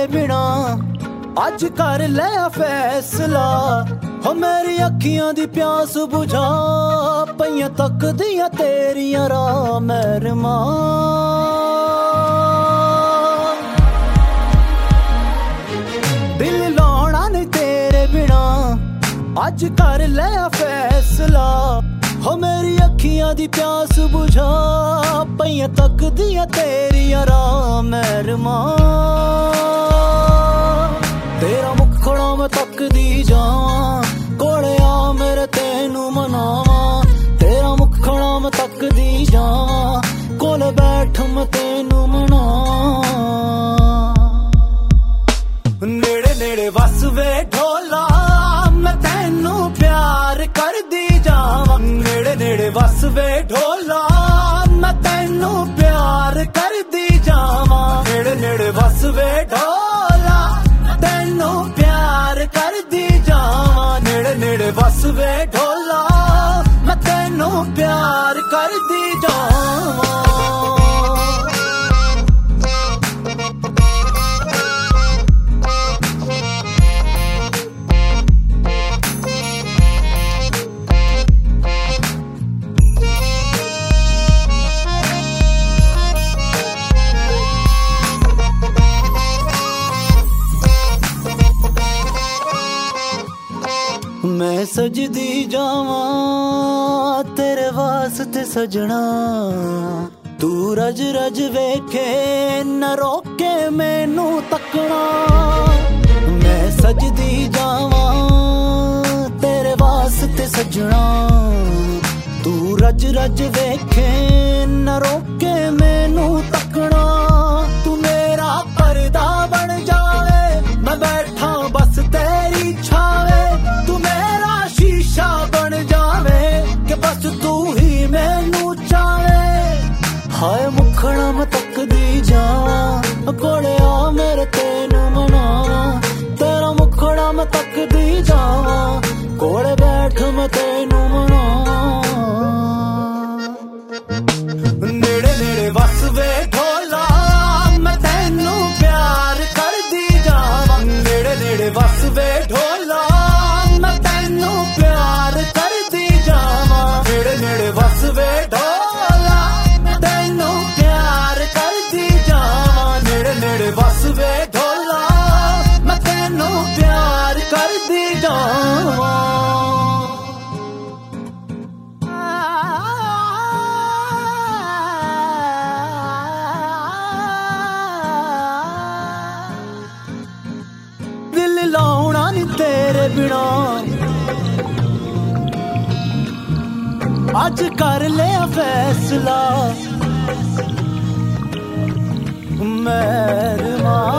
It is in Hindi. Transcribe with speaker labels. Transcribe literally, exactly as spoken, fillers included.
Speaker 1: बिना अज कर लिया फैसला हो मेरी अखियां दी प्यास बुझा पईयां तकदियां तेरियां राह महरमा दिल लाना नहीं तेरे बिना अज कर लिया फैसला हो मेरी अखियां दी प्यास बुझा पईयां तकदियां तेरियां राह महरमा तेरा मुखड़ा मैं तकदी जावां कोले आ मेरे तेनू मनावां तेरा मुखड़ा मैं तकदी जावां कोले बैठ मैं तेनू मनावां नेड़े नेड़े वस वे ढोला मैं तेनू प्यार कर दी जावां नेड़े नेड़े वस वे ढोला मैं तेनू प्यार कर दी जावां नेड़े नेड़े वस वे ढोला तेनू प्यार कर दी जावां नेड़े नेड़े वस वे ढोला मैं तेनू प्यार कर दी जावां मैं सजदी जावां तेरे वास्ते सजना तू रज रज वेखे न रोके मैनू तकना मैं सजदी जावां तेरे वास्ते सजना तू रज रज वेखे न रोके मैनू तकना तू मेरा पर्दा बन जावे मैं बैठा बस तेरी छावे तू मेरा शीशा बन जावे कि बस तू ही मैनू चावे हाय मुखड़ा मैं तकदी जावां कोले आ मेरे तेनू मनावां तेरा मुखड़ा मैं तकदी जावां कोले बैठ मैं तेनू मनावां नेड़े नेड़े वस वे ढोला मैं तेनू प्यार कर दी जावां नेड़े नेड़े वस वे ढोला मैं तेनू प्यार कर दी जावां नेड़े नेड़े वस वे ढोला तेनू प्यार कर दी जावां नेड़े नेड़े वस वे ढोला मैं तेनू प्यार कर दी जावां दिल लाउना नहीं तेरे बिना अज कर लिया फैसला मेहरमा